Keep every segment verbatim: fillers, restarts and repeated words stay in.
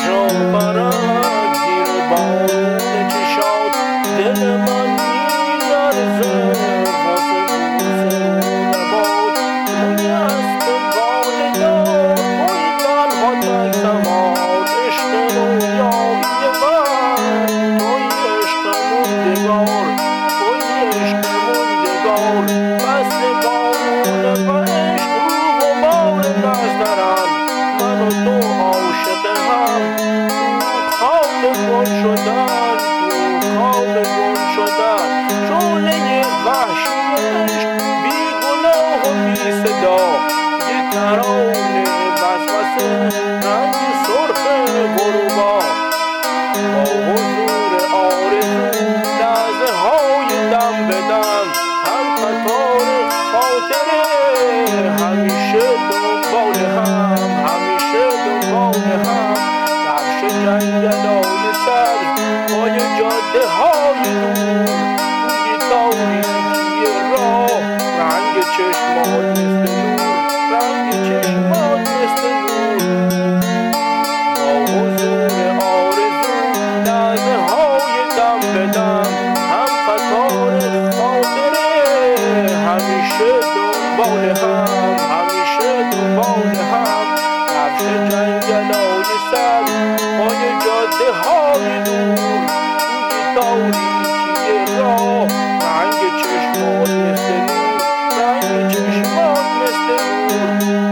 جان برد زیر بارون چشات، دل من می‌لرزه واسه بوسه و لبات. توی اسب باله‌دار، توی تنها تک سوار، عشق رویایی من، توی عشق موندگار، توی عشق موندگار. فصل بارونه و عشق رو غبار نزدرن، من و تو عاشق هم تو خواب گل شدن، تو خواب گل شدن. شعله وحشی عشق بی گناه و بی صدا، یه ترانه وسوسه رنگ سرخ غروبا. با حضور آرزو لحظه های دم به دم، هم قطار خاطره همیشه دنبال هم، همیشه دنبال هم. کفش جنگلای سبز پای جاده های دور، توی تاریکی راه رنگ چشمات مثل نور، رنگ چشمات مثل نور. با حضور آرزو لحظه های دم به دم، هم قطار خاطره همیشه دنبال هم، همیشه دنبال هم. کفش جنگلای سبز پای جاده های دور، توی تاریکی راه رنگ چشمات مثل نور، رنگ چشمات مثل نور.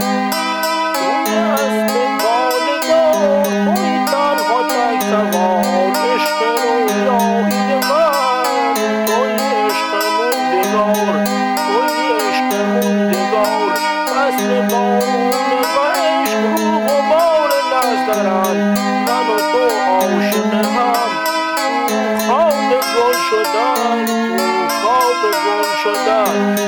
توی اسب باله‌دار، توی تنها تک سوار، عشق رویایی من، توی عشق موندگار، توی عشق موندگار. فصل بارونه و عشق رو غبار نزدرن، من و تو عاشق هم تو خواب گل شدن، تو خواب گل شدن.